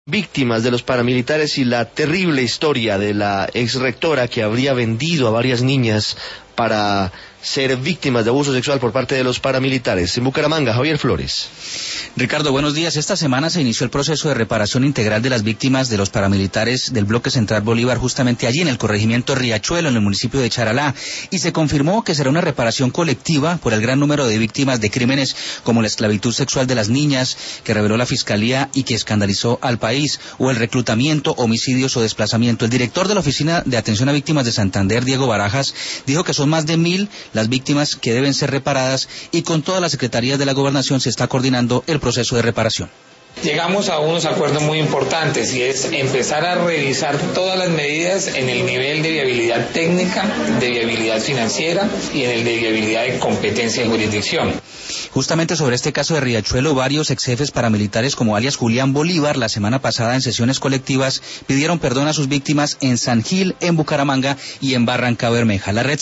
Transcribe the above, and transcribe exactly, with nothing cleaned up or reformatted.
víctimas de los paramilitares y la terrible historia de la ex rectora que habría vendido a varias niñas para ser víctimas de abuso sexual por parte de los paramilitares. En Bucaramanga, Javier Flores. Ricardo, buenos días. Esta semana se inició el proceso de reparación integral de las víctimas de los paramilitares del Bloque Central Bolívar, justamente allí en el corregimiento Riachuelo, en el municipio de Charalá, y se confirmó que será una reparación colectiva por el gran número de víctimas de crímenes como la esclavitud sexual de las niñas, que reveló la Fiscalía y que escandalizó al país, o el reclutamiento, homicidios o desplazamiento. El director de la Oficina de Atención a Víctimas de Santander, Diego Barajas, dijo que son más de mil las víctimas que deben ser reparadas, y con todas las secretarías de la Gobernación se está coordinando el proceso de reparación. Llegamos a unos acuerdos muy importantes y es empezar a revisar todas las medidas en el nivel de viabilidad técnica, de viabilidad financiera y en el de viabilidad de competencia y jurisdicción. Justamente sobre este caso de Riachuelo, varios exjefes paramilitares como alias Julián Bolívar, la semana pasada en sesiones colectivas, pidieron perdón a sus víctimas en San Gil, en Bucaramanga y en Barranca Bermeja. La red